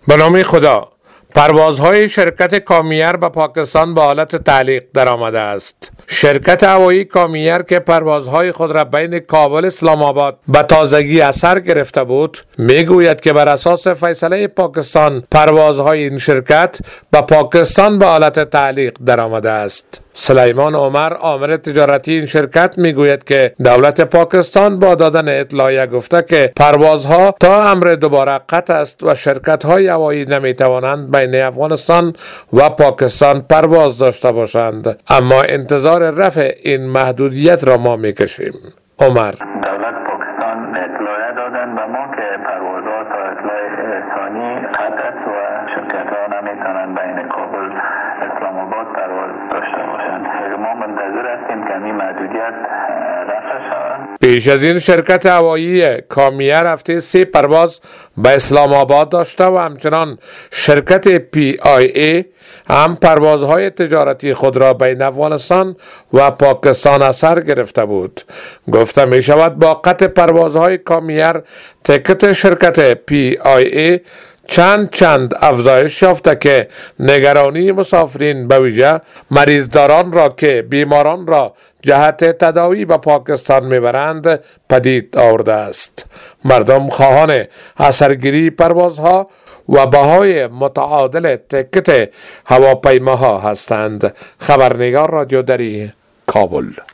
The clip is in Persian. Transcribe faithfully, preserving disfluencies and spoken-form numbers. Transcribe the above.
به نام خدا. پروازهای شرکت کامیر به پاکستان به حالت تعلیق در آمده است. شرکت هوایی کامیر که پروازهای خود را بین کابل اسلام آباد به تازگی اثر گرفته بود، میگوید که بر اساس فیصله پاکستان پروازهای این شرکت به پاکستان به حالت تعلیق در آمده است. سلیمان عمر، عامل تجارتی این شرکت، میگوید که دولت پاکستان با دادن اطلاعیه گفته که پروازها تا امر دوباره قطع است و شرکت‌های هوایی نمیتوانند بین افغانستان و پاکستان پرواز داشته باشند، اما انتظار رفع این محدودیت را ما میکشیم. عمر: دولت پاکستان اطلاعیه دادن به ما که پروازها تا اطلاع ثانی قطع است و شرکت‌ها نمیتونند بین کابل اسلام آباد پرواز داشته باشند. ما منتظر هستیم که این محدودیت رفع شود. پیش از این شرکت هوایی کامیر هفته سه پرواز به اسلام آباد داشته و همچنان شرکت پی آی ای هم پروازهای تجارتی خود را بین افغانستان و پاکستان اثر گرفته بود. گفته می شود با قطع پروازهای کامیر تکت شرکت پی آی ای چند چند افزایش یافته که نگرانی مسافرین به ویژه مریضداران را که بیماران را جهت تداوی به پاکستان میبرند پدید آورده است. مردم خواهان اثرگیری پروازها و بهای متعادل تکت هواپیماها هستند. خبرنگار رادیو دری، کابل.